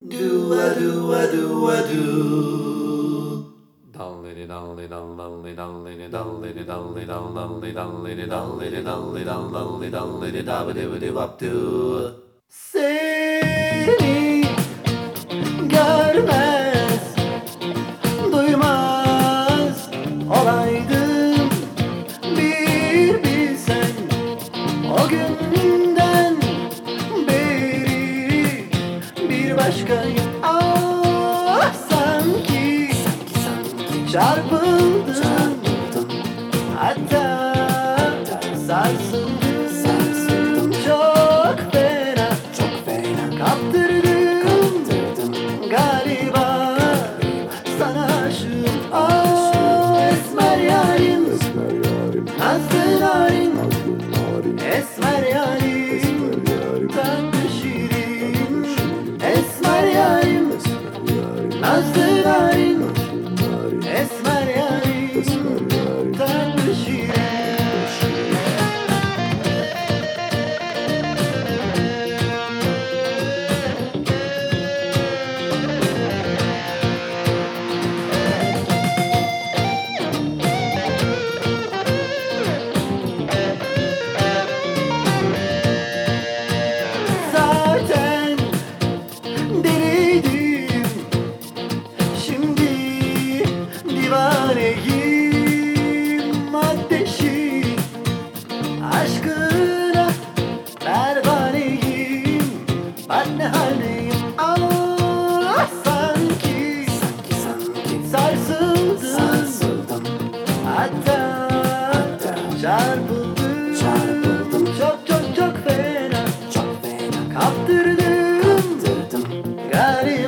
Do a do a do a do. Dallity dallity dallity dallity dallity dallity dallity dallity dallity dallity dallity dallity dabbidi wap do. Seni görmez, duymaz olaydım. Bir bilsen o günden beri bir başkayım. Ah sanki çarpıldım, hatta sarsıldım çok fena, kaptırdım galiba sana aşığım. Ah esmer yarim, nazlı narin, esmer yarim, tatlı şirin, esmer yarim, nazlı narin, esmer yarim, tatlı şirin. Zaten deliydim, şimdi divaneyim. Ateşi aşkına pervaneyim. Ben ne haldeyim? Ah sanki sarsıldım, hatta çarpıldım çok fena, kaptırdım galiba